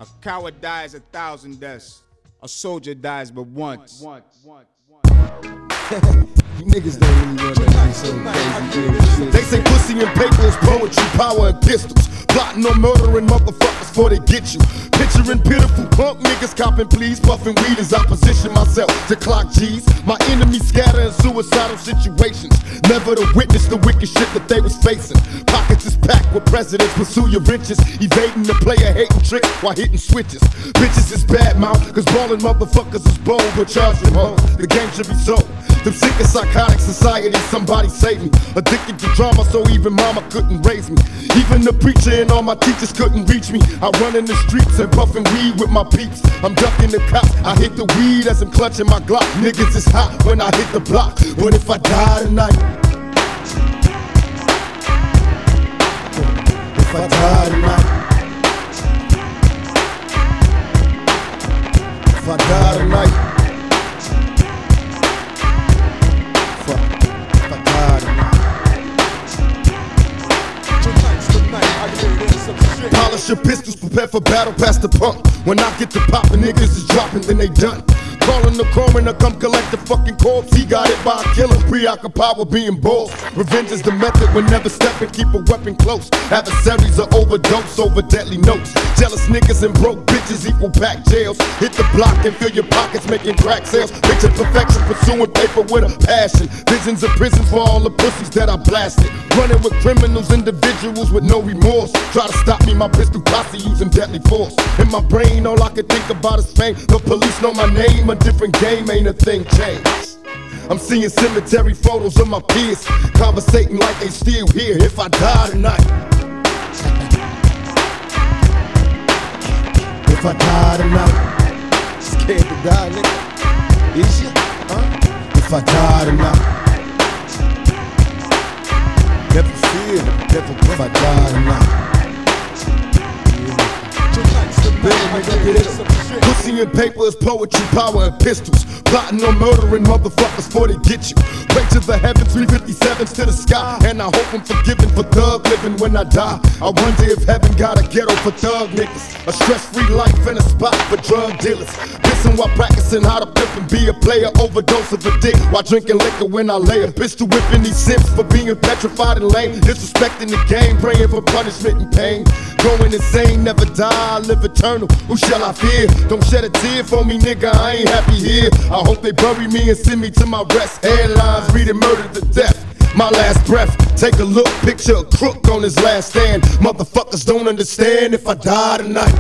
A coward dies 1,000 deaths. A soldier dies but once. You niggas don't really want that be so crazy. They say pussy and paper is poetry, power and pistols. Plotting on murdering motherfuckers before they get you. Picturing pitiful punk niggas copping pleas, puffing weed as I position myself to clock G's. My enemies scatter in suicidal situations, never to witness the wicked shit that they was facing. Pockets is packed with presidents, pursue your riches, evading the player hating trick while hitting switches. Bitches is bad mouth, cause ballin' motherfuckers is bold, but charge them home. The game should be sold. Them sick and psychotic society, somebody save me. Addicted to drama, so even mama couldn't raise me. Even the preacher and all my teachers couldn't reach me. I run in the streets and puffin' weed with my peeps. I'm ducking the cops, I hit the weed as I'm clutching my Glock. Niggas is hot when I hit the block. What if I die tonight? If I die tonight? If I die tonight? Polish your pistols, prepare for battle, pass the pump. When I get to poppin', niggas is dropping, then they done. Calling the coroner, come collect the fucking corpse. He got it by a killer, preoccupied with being bold. Revenge is the method, when never stepping, keep a weapon close. Adversaries are overdose over deadly notes. Jealous niggas and broke bitches equal packed jails. Hit the block and fill your pockets, making crack sales. Picture perfection, pursuing paper with a passion. Visions of prisons for all the pussies that I blasted. Running with criminals, individuals with no remorse. Try to stop me, my pistol posse using deadly force. In my brain, all I can think about is fame. The police know my name, a different game, ain't a thing changed. I'm seeing cemetery photos of my peers, conversating like they still here. If I die tonight, if I die tonight, scared to die, nigga. Is you? Huh? If I die tonight, never fear, never if I die tonight. Pussy and paper is poetry, power and pistols. Plotting on murdering motherfuckers before they get you. Pray to the heavens, 357s to the sky. And I hope I'm forgiven for thug living when I die. I wonder if heaven got a ghetto for thug niggas, a stress-free life and a spot for drug dealers. Pissing while practicing how to pimp and be a player. Overdose of a dick while drinking liquor when I lay a pistol whipping these simps for being petrified and lame. Disrespecting the game, praying for punishment and pain. Going insane, never die, live eternal. Who shall I fear? Don't shed a tear for me, nigga, I ain't happy here. I hope they bury me and send me to my rest. Headlines reading murder to death. My last breath, take a look, picture a crook on his last stand. Motherfuckers don't understand if I die tonight.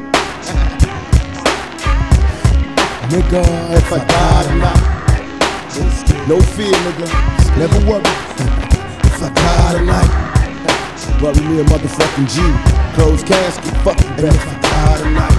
Nigga, if I die tonight, no fear, nigga, never worry. If I die tonight, bury me a motherfucking G. Closed casket, fuck you, if I die tonight.